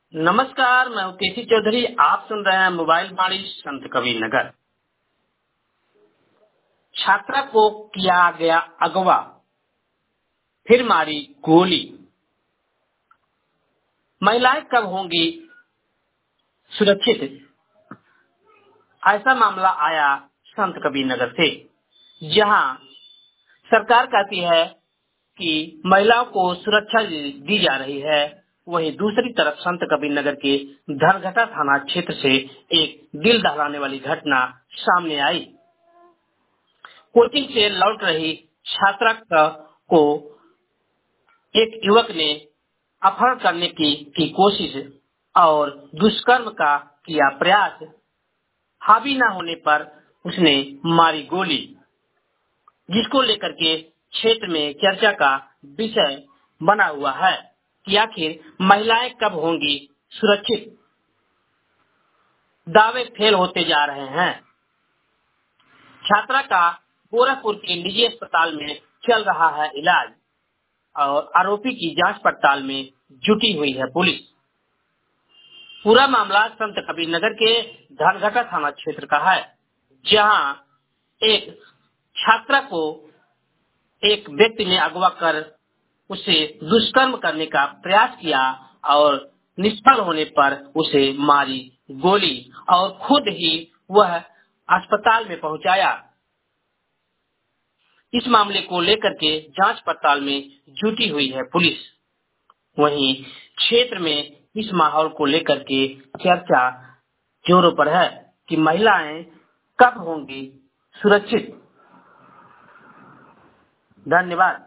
नमस्कार, मैं केसी चौधरी। आप सुन रहे हैं मोबाइल बाड़ी संत कबीर नगर। छात्रा को किया गया अगवा, फिर मारी गोली। महिलाएं कब होंगी सुरक्षित? ऐसा मामला आया संत कबीर नगर से, जहां सरकार कहती है कि महिलाओं को सुरक्षा दी जा रही है। वहीं दूसरी तरफ संत कबीर नगर के धनघटा थाना क्षेत्र से एक दिल दहलाने वाली घटना सामने आई। कोचिंग से लौट रही छात्रा को एक युवक ने अपहरण करने की कोशिश और दुष्कर्म का किया प्रयास। हावी न होने पर उसने मारी गोली, जिसको लेकर के क्षेत्र में चर्चा का विषय बना हुआ है कि आखिर महिलाएं कब होंगी सुरक्षित। दावे फेल होते जा रहे हैं। छात्रा का गोरखपुर के निजी अस्पताल में चल रहा है इलाज और आरोपी की जांच पड़ताल में जुटी हुई है पुलिस। पूरा मामला संत कबीर नगर के धनघटा थाना क्षेत्र का है, जहां एक छात्रा को एक व्यक्ति ने अगवा कर उसे दुष्कर्म करने का प्रयास किया और निष्फल होने पर उसे मारी गोली और खुद ही वह अस्पताल में पहुंचाया। इस मामले को लेकर के जांच पड़ताल में जुटी हुई है पुलिस। वहीं क्षेत्र में इस माहौल को लेकर के चर्चा जोरों पर है कि महिलाएं कब होंगी सुरक्षित। धन्यवाद।